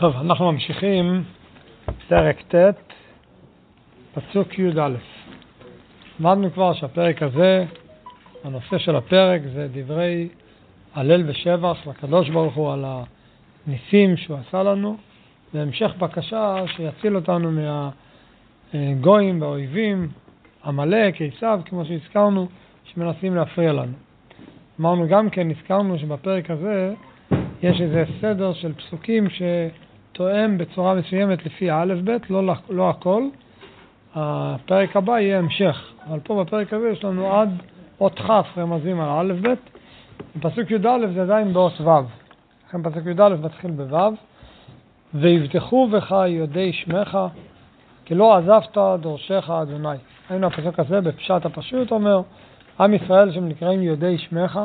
טוב, אנחנו ממשיכים פרק ט', פסוק י"א. למדנו כבר שהפרק הזה, הנושא של הפרק זה דברי הלל ושבח לקדוש ברוך הוא על הניסים שהוא עשה לנו, והמשך בקשה שיציל אותנו מהגויים והאויבים, עמלק, עשיו, כמו שהזכרנו, שמנסים להפריע לנו. אמרנו גם כן, הזכרנו שבפרק הזה יש איזה סדר של פסוקים שתואם בצורה מסוימת לפי א' ב', לא הכל. הפרק הבא יהיה המשך, אבל פה בפרק הזה יש לנו עד אות כ' רמזים על א' ב'. פסוק י"א זה עדיין באות ו', לכן פסוק י"א מתחיל בו'. ויבטחו בך יודעי שמך, כי לא עזבת דורשך אדוני. היינו הפסוק הזה בפשט הפשוט אומר, עם ישראל שנקראים יודעי שמך,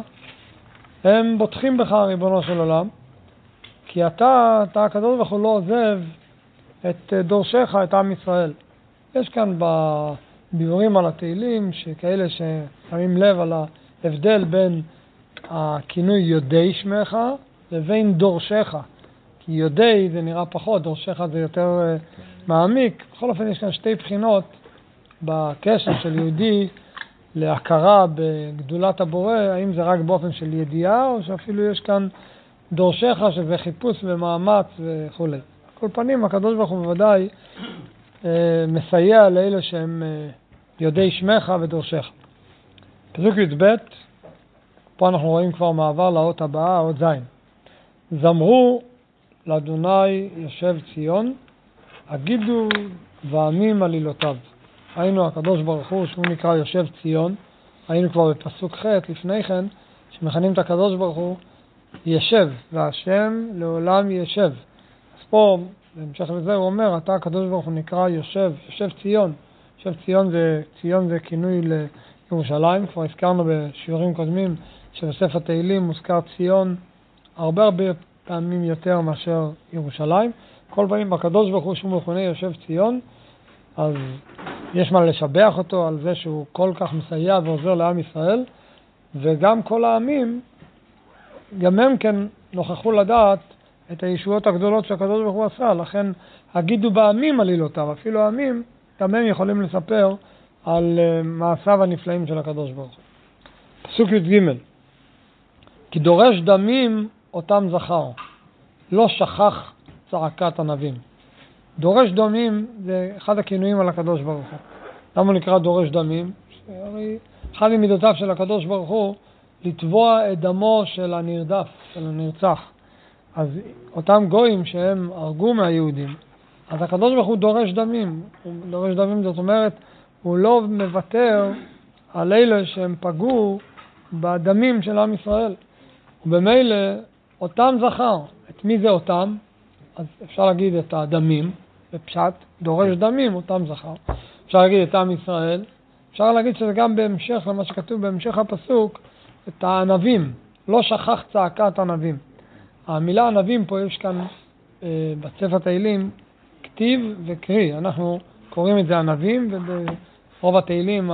הם בוטחים בך ריבונו של עולם, כי אתה הקדוש ברוך הוא לא עוזב את דורשך, את עם ישראל. יש כאן בדיבורים על התהילים, שכאלה ששמים לב על ההבדל בין הכינוי יודעי שמך לבין דורשך. כי יודעי זה נראה פחות, דורשך זה יותר מעמיק. בכל אופן יש כאן שתי בחינות בקשר של יהודי להכרה בגדולת הבורא, האם זה רק באופן של ידיעה, או שאפילו יש כאן דורשך שזה חיפוש ומאמץ וכו'. כל פנים, הקדוש ברוך הוא בוודאי מסייע לאלה שהם יודעי שמך ודורשך. פסוק י"ב, פה אנחנו רואים כבר מעבר לאות הבאה, אות ז'. זמרו לאדוני יושב ציון, הגידו ועמים עלילותיו. היינו הקדוש ברוך הוא שהוא נקרא יושב ציון, היינו כבר בפסוק ח' לפני כן, שמכנים את הקדוש ברוך הוא ישב, והשם לעולם ישב. אז פה, בהמשך לזה הוא אומר, אתה הקדוש ברוך הוא נקרא יושב ציון. יושב ציון זה כינוי לירושלים, כבר הזכרנו בשיעורים קודמים, שבספר תהילים מוזכר ציון הרבה פעמים יותר מאשר ירושלים. כל פעמים הקדוש ברוך הוא שהוא מכונה יושב ציון, אז יש מה לשבח אותו על זה שהוא כל כך מסייע ועוזר לעם ישראל, וגם כל העמים, גם הם כן נוכחו לדעת את הישועות הגדולות שהקדוש ברוך הוא עשה, לכן הגידו בעמים עלילותיו, אפילו העמים, גם הם יכולים לספר על מעשיו הנפלאים של הקדוש ברוך הוא. פסוק י"ג, כי דורש דמים אותם זכר, לא שכח צעקת ענבים. דורש דמים זה אחד הכינויים על הקדוש ברוך הוא. למה נקרא דורש דמים? הרי אחד ממידותיו של הקדוש ברוך הוא לתבוע את דמו של הנרדף, של הנרצח. אז אותם גויים שהם הרגו מהיהודים, אז הקדוש ברוך הוא דורש דמים. הוא דורש דמים, זאת אומרת, הוא לא מוותר על אלה שהם פגעו בדמים של עם ישראל. ובמילא אותם זכר. את מי זה אותם? אז אפשר להגיד את הדמים, בפשט, דורש דמים, אותם זכר. אפשר להגיד את עם ישראל, אפשר להגיד שזה גם בהמשך, למה שכתוב בהמשך הפסוק, את הענבים, לא שכח צעקת ענבים. המילה ענבים פה יש כאן בספר תהילים, כתיב וקריא. אנחנו קוראים את זה ענבים, וברוב התהילים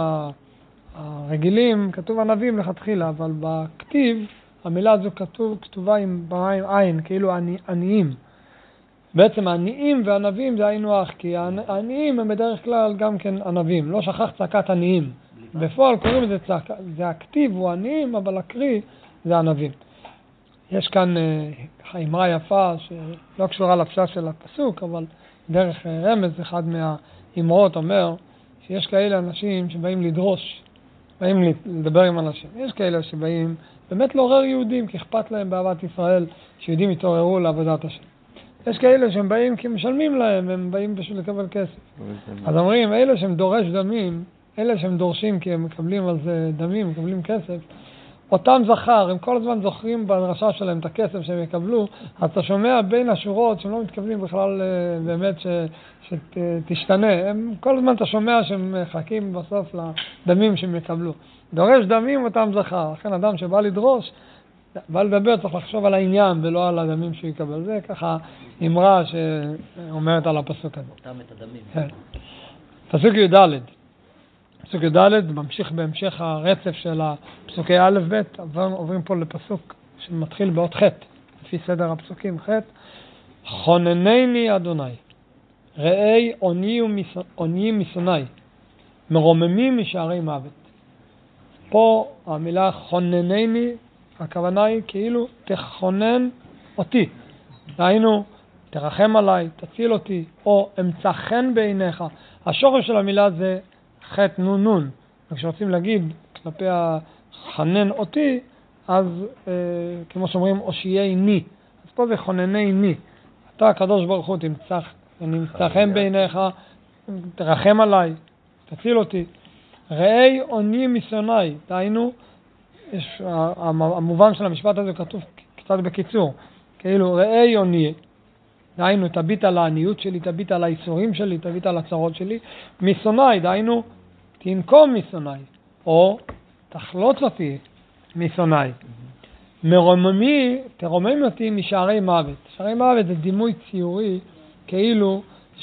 הרגילים כתוב ענבים לכתחילה, אבל בכתיב המילה הזו כתובה עם עין, כאילו עניים. בעצם העניים והענבים זה היינו אח, כי העניים הם בדרך כלל גם כן ענבים, לא שכח צעקת עניים. בפועל קוראים לזה צעקה, זה הכתיב הוא עניים, אבל הקריא זה ענבים. יש כאן אמרה יפה שלא קשורה לפשט של הפסוק, אבל דרך רמז, אחד מהאמרות אומר שיש כאלה אנשים שבאים לדרוש, באים לדבר עם אנשים. יש כאלה שבאים באמת לעורר יהודים, כי אכפת להם באהבת ישראל, שיהודים יתעוררו לעבודת השם. יש כאלה שהם באים כי משלמים להם, הם באים בשביל לקבל כסף. אז אומרים, אלה שהם דורש דמים, אלה שהם דורשים כי הם מקבלים על זה דמים, מקבלים כסף, אותם זכר, הם כל הזמן זוכרים בדרשה שלהם את הכסף שהם יקבלו, אז אתה שומע בין השורות שהם לא מתכוונים בכלל באמת שתשתנה. הם כל הזמן אתה שומע שהם מחכים בסוף לדמים שהם יקבלו. דורש דמים אותם זכר, לכן אדם שבא לדרוש, בא לדבר, צריך לחשוב על העניין ולא על הדמים שהוא יקבל. זה ככה אמרה שאומרת על הפסוק הזה. אותם את הדמים. כן. פסוק י"ד. פסוק י"ד ממשיך בהמשך הרצף של הפסוקי א' ב', עוברים פה לפסוק שמתחיל באות ח', לפי סדר הפסוקים ח'. חוננני אדוני, ראי עוני משונאי, מרוממים משערי מוות. פה המילה חוננני, הכוונה היא כאילו תכונן אותי. דהיינו, תרחם עליי, תציל אותי, או אמצא חן בעיניך. השורש של המילה זה חטא נון. כשרוצים להגיד כלפי החנן אותי, אז כמו שאומרים, הושיעני. אז פה זה חוננני. אתה הקדוש ברוך הוא, אני אמצא חן בעיניך, תרחם עליי, תציל אותי. ראי עוני משונאי, דהיינו, המובן של המשפט הזה כתוב קצת בקיצור, כאילו ראי עוני, דהיינו תביט על העניות שלי, תביט על האיסורים שלי, תביט על הצרות שלי, משונאי, דהיינו תנקום משונאי, או תחלוץ אותי משונאי. מרוממי, תרומם אותי משערי מוות. שערי מוות זה דימוי ציורי, כאילו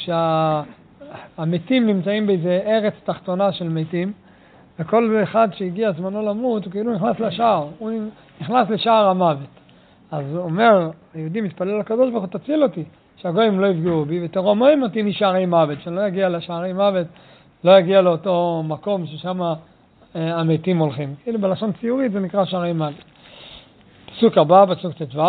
שהמתים נמצאים באיזה ארץ תחתונה של מתים, וכל אחד שהגיע זמנו למות, הוא כאילו נכנס לשער, הוא נכנס לשער המוות. אז הוא אומר, היהודי מתפלל לקדוש ברוך הוא, תציל אותי, שהגויים לא יפגעו בי, ותרומם אותי משערי מוות, שאני לא אגיע לשערי מוות, לא אגיע לאותו מקום ששם המתים הולכים. כאילו בלשון ציורית זה נקרא שערי מוות. פסוק הבא, פסוק ט"ו,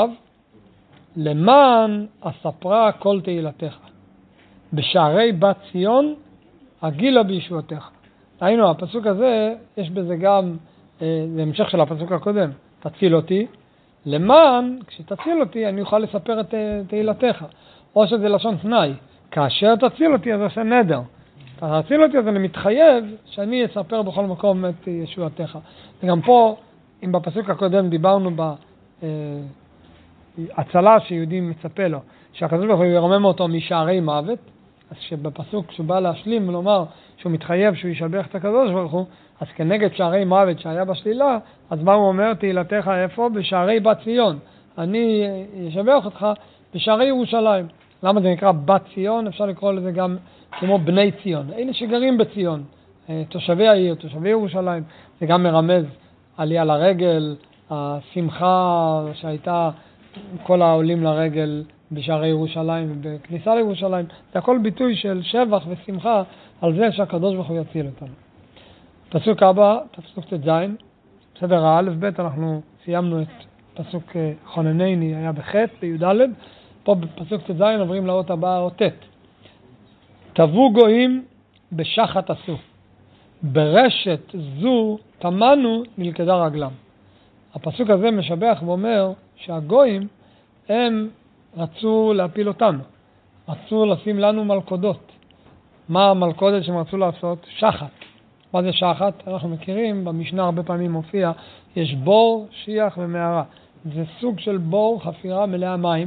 למען אספרה כל תהילתך, בשערי בת ציון הגילה בישועתך. היינו, הפסוק הזה, יש בזה גם, זה המשך של הפסוק הקודם, תציל אותי, למען, כשתציל אותי, אני אוכל לספר את תהילתך. או שזה לשון תנאי, כאשר תציל אותי, אז עושה נדר. תציל אותי, אז אני מתחייב שאני אספר בכל מקום את ישועתך. וגם פה, אם בפסוק הקודם דיברנו בהצלה שיהודי מצפה לו, שהקדוש ברוך הוא ירומם אותו משערי מוות, אז שבפסוק שהוא בא להשלים ולומר שהוא מתחייב שהוא ישבח את הקדוש ברוך הוא, אז כנגד שערי מוות שהיה בשלילה, אז מה הוא אומר? תהילתך איפה? בשערי בת ציון. אני אשבח אותך בשערי ירושלים. למה זה נקרא בת ציון? אפשר לקרוא לזה גם כמו בני ציון. אלה שגרים בציון, תושבי העיר, תושבי ירושלים. זה גם מרמז עלייה לרגל, השמחה שהייתה כל העולים לרגל בשערי ירושלים ובכניסה לירושלים. זה הכל ביטוי של שבח ושמחה על זה שהקדוש ברוך הוא יציל אותנו. פסוק הבא, פסוק ט"ז, בסדר האלף ב', אנחנו סיימנו את פסוק חוננני, היה בחטא, בי"ד. פה בפסוק ט"ז עוברים לאות הבאה, אות ט'. תבו גויים בשחת עשו, ברשת זו תמנו נלכדה רגלם. הפסוק הזה משבח ואומר שהגויים הם רצו להפיל אותנו, רצו לשים לנו מלכודות. מה המלכודת שהם רצו לעשות? שחת. מה זה שחת? אנחנו מכירים, במשנה הרבה פעמים מופיע, יש בור, שיח ומערה. זה סוג של בור, חפירה מלאה מים,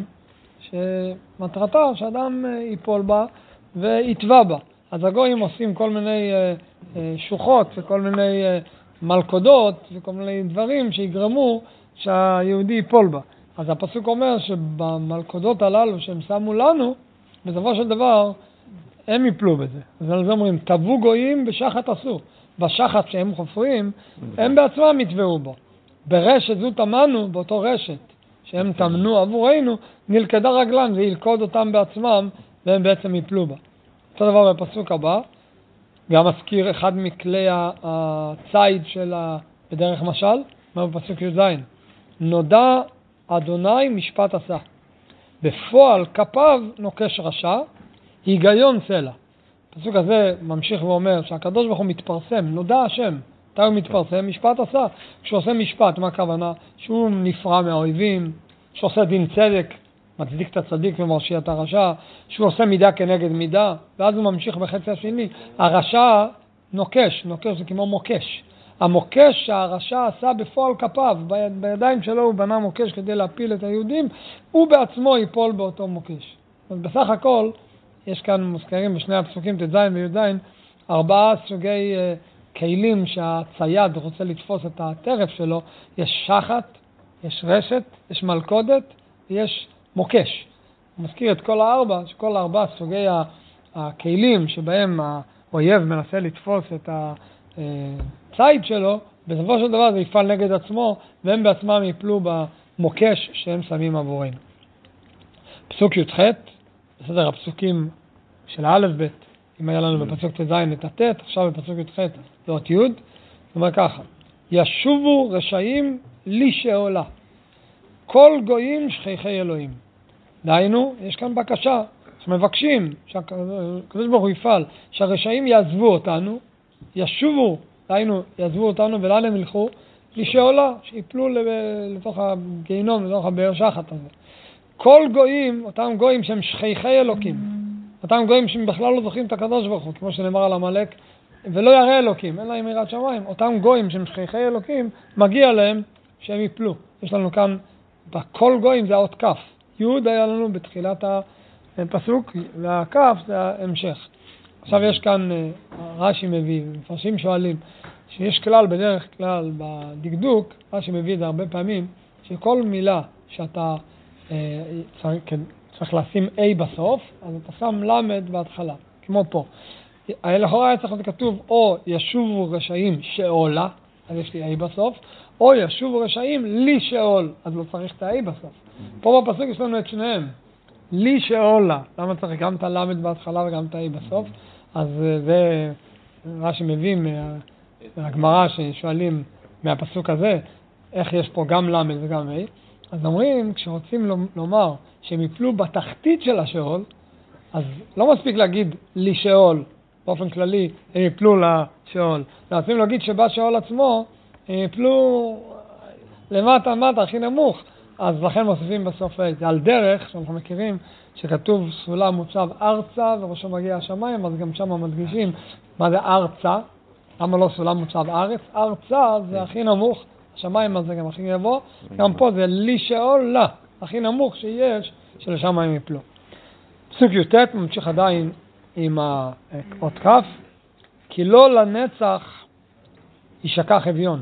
שמטרתה שאדם ייפול בה ויטבע בה. אז הגויים עושים כל מיני שוחות וכל מיני מלכודות וכל מיני דברים שיגרמו שהיהודי ייפול בה. אז הפסוק אומר שבמלכודות הללו שהם שמו לנו, בסופו של דבר הם ייפלו בזה. אז על זה אומרים, תבו גויים בשחת עשו. בשחת שהם חופרים, הם בעצמם יטבעו בו. ברשת זו תמנו, באותו רשת שהם תמנו עבורנו, נלכדה רגלם, זה ילכוד אותם בעצמם, והם בעצם ייפלו בה. אותו דבר בפסוק הבא, גם מזכיר אחד מכלי הציד בדרך משל, מה בפסוק י"ז, נודע אדוני משפט עשה, בפועל כפיו נוקש רשע, היגיון סלע. הפסוק הזה ממשיך ואומר שהקדוש ברוך הוא מתפרסם, נודע השם, מתי הוא מתפרסם? משפט עשה. כשהוא עושה משפט, מה הכוונה? שהוא נפרע מהאויבים, שהוא עושה דין צדק, מצדיק את הצדיק ומרשיע את הרשע, שהוא עושה מידה כנגד מידה, ואז הוא ממשיך בחצי השני. הרשע נוקש, נוקש זה כמו מוקש. המוקש שהרשע עשה בפועל כפיו, בידיים שלו הוא בנה מוקש כדי להפיל את היהודים, הוא בעצמו ייפול באותו מוקש. אז בסך הכל, יש כאן מוזכרים בשני הפסוקים ט"ז וי"ז 4 סוגי כלים שהצייד רוצה לתפוס את הטרף שלו. יש שחת, יש רשת, יש מלכודת, יש מוקש. הוא מזכיר את כל הארבע, שכל 4 סוגי הכלים שבהם האויב מנסה לתפוס את הציד שלו, בסופו של דבר זה יפעל נגד עצמו, והם בעצמם ייפלו במוקש שהם שמים עבורנו. פסוק י"ח, בסדר הפסוקים של א' ב', אם היה לנו בפסוק ט"ז את הט', עכשיו בפסוק י"ח זה אות י', זאת אומרת ככה, ישובו רשעים לי שאולה, כל גויים שכיחי אלוהים. דהיינו, יש כאן בקשה, שמבקשים, שהקדוש ברוך הוא יפעל, שהרשעים יעזבו אותנו, ישובו, דהיינו, יעזבו אותנו ולאן הם ילכו? לי שאולה, שיפלו לתוך הגיהינום, לתוך הבאר שחת הזה. כל גויים, אותם גויים שהם שכיחי אלוקים, אותם גויים שהם בכלל לא זוכרים את הקדוש ברוך הוא, כמו שנאמר על עמלק, ולא ירא אלוקים, אין להם יראת שמיים, אותם גויים שהם שכיחי אלוקים, מגיע להם שהם יפלו. יש לנו כאן, בכל גויים זה האות כף, י' היה לנו בתחילת הפסוק, והכף זה ההמשך. עכשיו יש כאן, רש"י מביא, מפרשים שואלים, שיש כלל בדרך כלל בדקדוק, רש"י מביא את זה הרבה פעמים, שכל מילה שאתה צריך לשים A בסוף, אז אתה שם למד בהתחלה, כמו פה. לכאורה היה צריך להיות כתוב, או ישובו רשעים שאולה, אז יש לי A בסוף, או ישובו רשעים לי שאול, אז לא צריך את ה-A בסוף. פה בפסוק יש לנו את שניהם, לי שאולה, למה צריך גם את הלמד בהתחלה וגם את ה-A בסוף? אז זה רש"י מביא מהגמרא ששואלים מהפסוק הזה, איך יש פה גם למד וגם A, אז אומרים, כשרוצים לומר שהם יפלו בתחתית של השאול, אז לא מספיק להגיד לי שאול, באופן כללי הם יפלו לשאול. רוצים להגיד שבשאול עצמו הם יפלו למטה, הכי נמוך, אז לכן מוסיפים בסוף זה על דרך, שאנחנו מכירים, שכתוב סולם מוצב ארצה וראשו מגיע השמיים, אז גם שם מדגישים מה זה ארצה, למה לא סולם מוצב ארץ, ארצה זה הכי נמוך, השמיים הזה גם הכי גבוה, גם פה זה לי שאול לה, הכי נמוך שיש, שלשם הם יפלו. פסוק י"ט ממשיך עדיין עם האות כף, כי לא לנצח ישכח אביון,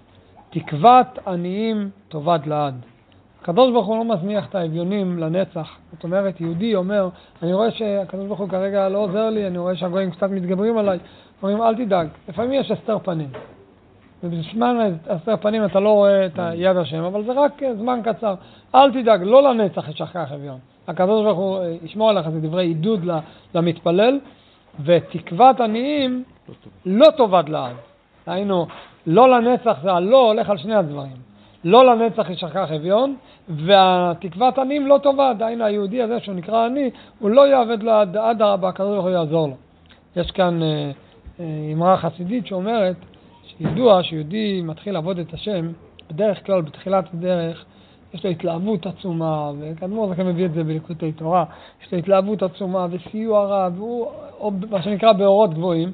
תקוות עניים תאבד לעד. הקדוש ברוך הוא לא מזניח את האביונים לנצח, זאת אומרת, יהודי אומר, אני רואה שהקדוש ברוך הוא כרגע לא עוזר לי, אני רואה שהגויים קצת מתגברים עליי, אומרים אל תדאג, לפעמים יש הסתר פנים. ובזמן הסתר פנים אתה לא רואה את יד השם, אבל זה רק זמן קצר. אל תדאג, לא לנצח ישכח אביון. הקדוש ברוך הוא ישמור עליך, זה דברי עידוד למתפלל, ותקוות עניים לא תאבד לעד. היינו, לא לנצח זה הלא הולך על שני הדברים. לא לנצח ישכח אביון, והתקוות עניים לא תאבד. היינו, היהודי הזה שהוא נקרא עני, הוא לא יעבד לעד, עד הרבה, הקדוש ברוך הוא יעזור לו. יש כאן אמרה חסידית שאומרת, שידוע שיהודי מתחיל לעבוד את השם, בדרך כלל בתחילת הדרך יש לו התלהבות עצומה, וכדמור זה כאן מביא את זה בליקוטי תורה, יש לו התלהבות עצומה וסיוע רב, או מה שנקרא באורות גבוהים,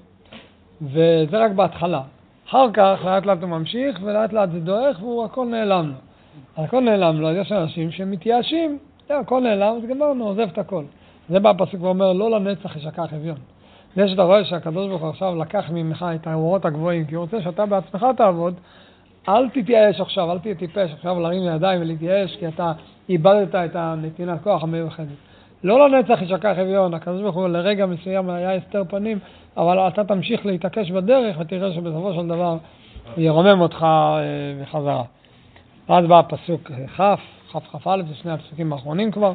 וזה רק בהתחלה. אחר כך לאט לאט הוא ממשיך, ולאט לאט זה דועך, והוא הכל נעלם לו. הכל נעלם לו, אז יש אנשים שמתייאשים, הכל נעלם, אז גמרנו, עוזב את הכל. זה בא הפסוק ואומר, לא לנצח ישכח אביון. זה שאתה רואה שהקדוש ברוך הוא עכשיו לקח ממך את האורות הגבוהים, כי הוא רוצה שאתה בעצמך תעבוד, אל תתייאש עכשיו, אל תהיה טיפש עכשיו להרים ידיים ולהתייאש, כי אתה איבדת את הנתינת כוח המיוחדת. לא לנצח ישכח אביון, הקדוש ברוך הוא לרגע מסוים היה הסתר פנים, אבל אתה תמשיך להתעקש בדרך ותראה שבסופו של דבר הוא ירומם אותך בחזרה. אז בא הפסוק כ"א, זה שני הפסוקים האחרונים כבר.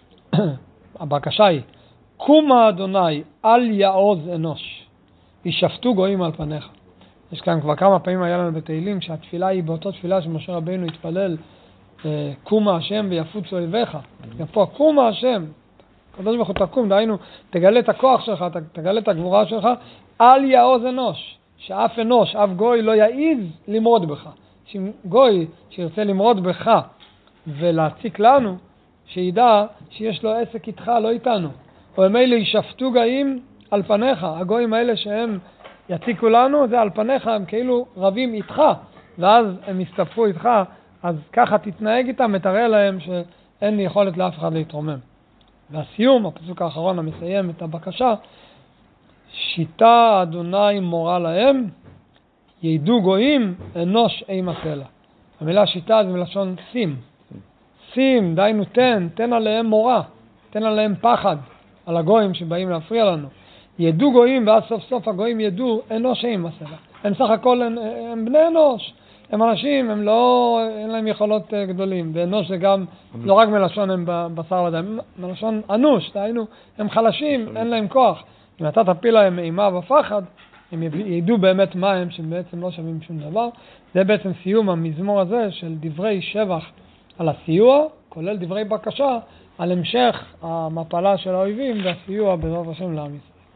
הבקשה היא, קומה אדוני אל יעוז אנוש, ישפטו גויים על פניך. יש כאן כבר כמה פעמים היה לנו בתהילים שהתפילה היא באותו תפילה שמשה רבינו התפלל, קומה השם ויפוצו אויביך. פה קומה השם, הקדוש ברוך הוא תקום, דהיינו תגלה את הכוח שלך, תגלה את הגבורה שלך, אל יעוז אנוש, שאף אנוש, אף גוי לא יעיז למרוד בך. גוי שירצה למרוד בך ולהציק לנו, שידע שיש לו עסק איתך, לא איתנו. או הם אלה ישפטו גויים על פניך, הגויים האלה שהם יציקו לנו, זה על פניך, הם כאילו רבים איתך, ואז הם יסתפרו איתך, אז ככה תתנהג איתם, תראה להם שאין יכולת לאף אחד להתרומם. והסיום, הפסוק האחרון המסיים את הבקשה, שיטה אדוני מורה להם, ידעו גויים אנוש אימה סלע. המילה שיטה זה מלשון שים. שים, דיינו תן עליהם מורה, תן עליהם פחד, על הגויים שבאים להפריע לנו. ידעו גויים, ואז סוף סוף הגויים ידעו אנוש אימה סלע. הם סך הכל הם בני אנוש. הם אנשים, אין להם יכולות גדולים, ואנוש זה גם, לא רק מלשון הם בשר ודם, מלשון אנוש, דהיינו, הם חלשים, אין להם כוח. אם אתה תפיל להם אימה ופחד, הם ידעו באמת מה הם, שבעצם לא שווים שום דבר. זה בעצם סיום המזמור הזה של דברי שבח על הסיוע, כולל דברי בקשה, על המשך המפלה של האויבים והסיוע בעזרת השם לעם ישראל.